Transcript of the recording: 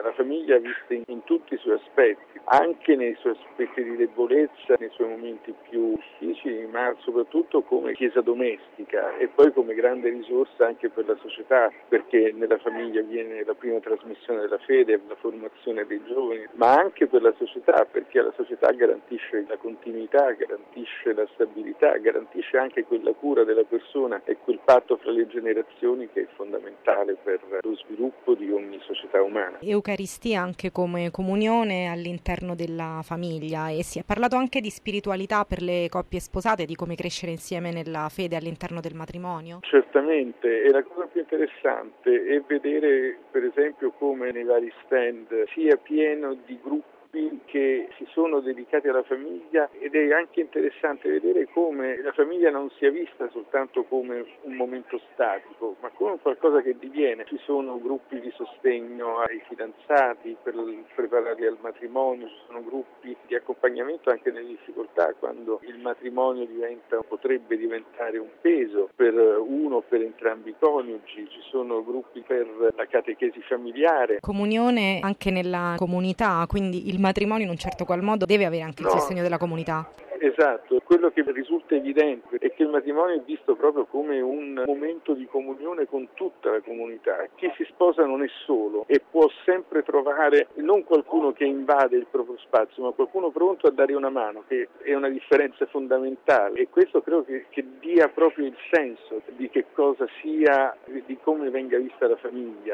La famiglia vista in tutti i suoi aspetti, anche nei suoi aspetti di debolezza, nei suoi momenti più difficili, ma soprattutto come chiesa domestica e poi come grande risorsa anche per la società, perché nella famiglia viene la prima trasmissione della fede, la formazione dei giovani, ma anche per la società, perché la società garantisce la continuità, garantisce la stabilità, garantisce anche quella cura della persona e quel patto fra le generazioni che è fondamentale per lo sviluppo di ogni società umana. Eucaristia anche come comunione all'interno della famiglia, e si è parlato anche di spiritualità per le coppie sposate, di come crescere insieme nella fede all'interno del matrimonio. Certamente, e la cosa più interessante è vedere per esempio come nei vari stand sia pieno di gruppi che si sono dedicati alla famiglia, ed è anche interessante vedere come la famiglia non sia vista soltanto come un momento statico, ma come qualcosa che diviene. Ci sono gruppi di sostegno ai fidanzati per prepararli al matrimonio, ci sono gruppi di accompagnamento anche nelle difficoltà, quando il matrimonio potrebbe diventare un peso per uno o per entrambi i coniugi, ci sono gruppi per la catechesi familiare. Comunione anche nella comunità, quindi il matrimonio in un certo qual modo deve avere anche il sostegno della comunità. Esatto, quello che risulta evidente è che il matrimonio è visto proprio come un momento di comunione con tutta la comunità. Chi si sposa non è solo e può sempre trovare non qualcuno che invade il proprio spazio, ma qualcuno pronto a dare una mano, che è una differenza fondamentale, e questo credo che dia proprio il senso di che cosa sia, di come venga vista la famiglia.